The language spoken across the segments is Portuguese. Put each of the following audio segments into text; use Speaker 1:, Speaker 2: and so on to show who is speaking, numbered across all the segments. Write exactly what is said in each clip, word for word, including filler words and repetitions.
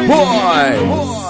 Speaker 1: Boys.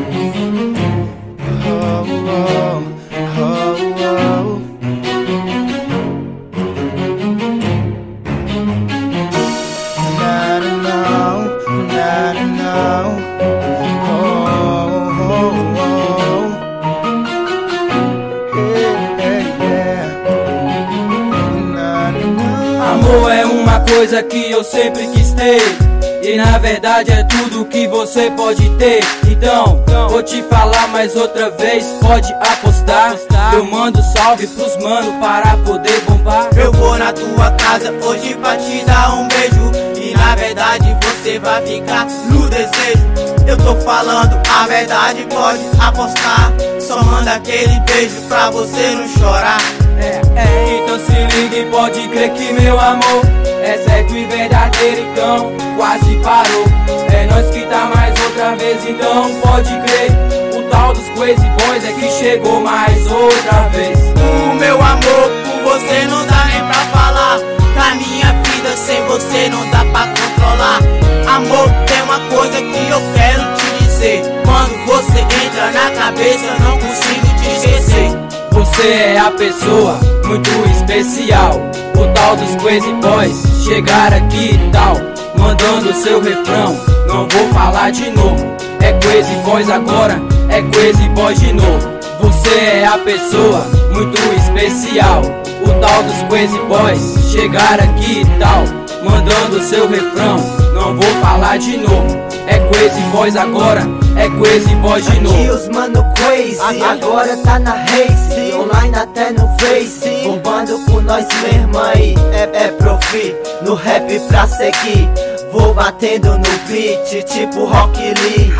Speaker 2: Amor é uma coisa que eu sempre quis ter, e na verdade é tudo que você pode ter. Então, vou te falar mais outra vez, pode apostar. Eu mando salve pros mano para poder bombar.
Speaker 3: Eu vou na tua casa hoje pra te dar um beijo, e na verdade você vai ficar no desejo. Eu tô falando a verdade, pode apostar. Só manda aquele beijo pra você não chorar.
Speaker 2: É, é, então se liga e pode crer que meu amor é certo e verdadeiro, então quase parou. É nós que tá mais outra vez, então pode crer. O tal dos Crazy Boys é que chegou mais outra vez.
Speaker 3: O meu amor por você não dá nem pra falar. Na minha vida sem você não dá pra controlar. Amor, tem uma coisa que eu quero te dizer. Quando você entra na cabeça eu não consigo te esquecer.
Speaker 2: Você é a pessoa muito especial. O tal dos Crazy Boys chegar aqui e tal, mandando seu refrão, não vou falar de novo. É Crazy Boys agora, é Crazy Boys de novo. Você é a pessoa muito especial. O tal dos Crazy Boys chegar aqui e tal, mandando seu refrão, não vou falar de novo. É Crazy Boys agora, é Crazy Boys de novo.
Speaker 4: Aqui os mano crazy, agora tá na race, online até no face, bombando com nós mesmo aí. É, é profi, no rap pra seguir, vou batendo no beat, tipo Rock Lee.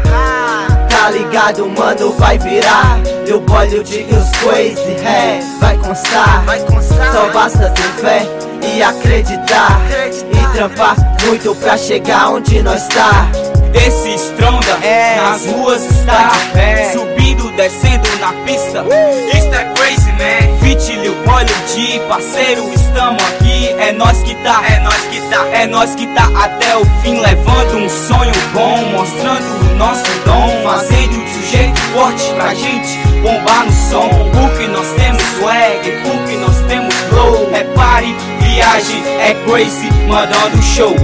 Speaker 4: Tá ligado, mano, vai virar. Meu boy, eu digo os crazy, é, vai constar. Só basta ter fé e acreditar, e trampar muito pra chegar onde nós tá.
Speaker 5: Esse estronda, é, nas ruas está de pé, subindo, descendo na pista. Isto é crazy, man. Fit, Lil Boy, Lil G, parceiro, estamos aqui. É nós que tá, é nós que tá, é nós que tá até o fim, levando um sonho bom, mostrando o nosso dom, fazendo de um jeito forte pra gente bombar no som. Porque nós temos swag, porque nós temos flow. É party, viagem, é crazy, mandando show.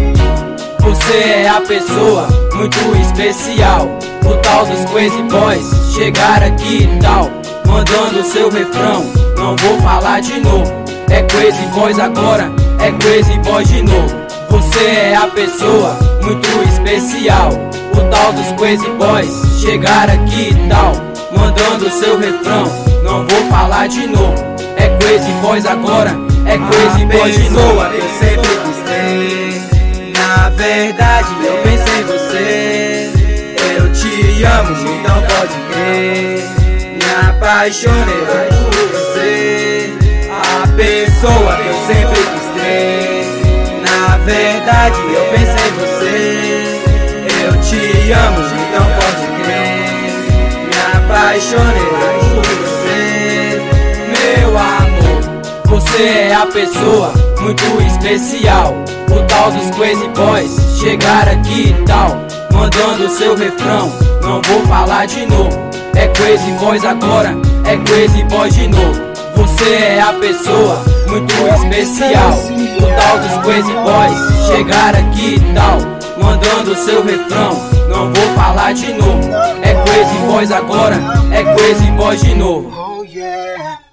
Speaker 2: Você é a pessoa muito especial. O tal dos Crazy Boys chegar aqui e tal, mandando seu refrão, não vou falar de novo. É Crazy Boys agora, é Crazy Boys de novo. Você é a pessoa muito especial. O tal dos Crazy Boys chegar aqui e tal, mandando seu refrão, não vou falar de novo. É Crazy Boys agora, é Crazy Boys de novo.
Speaker 3: Eu sempre quis ter. Na verdade eu pensei em você. Eu te amo, então pode crer. Me apaixonei por você, a pessoa que eu sempre quis ter. Na verdade eu pensei em você. Eu te amo, então pode crer. Me apaixonei por você, meu amor.
Speaker 2: Você é a pessoa muito especial. O tal dos Crazy Boys chegar aqui e tal, mandando seu refrão, não vou falar de novo. É Crazy Boys agora, é Crazy Boys de novo. Você é a pessoa muito especial. O tal dos Crazy Boys chegar aqui e tal, mandando seu refrão, não vou falar de novo. É Crazy Boys agora, é Crazy Boys de novo.
Speaker 4: Oh yeah.